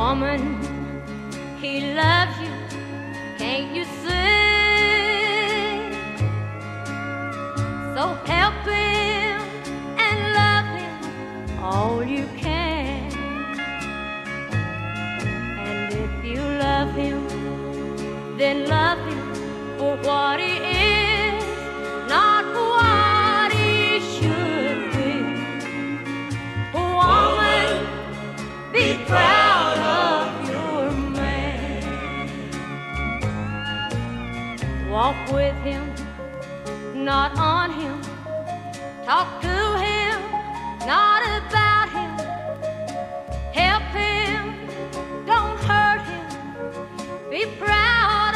Woman, he loves you, can't you see? So help him and love him all you can. And if you love him, then love him for what he is, not for what he should be. Woman, be proud of your man. Walk with him, not on him. Talk to him, not about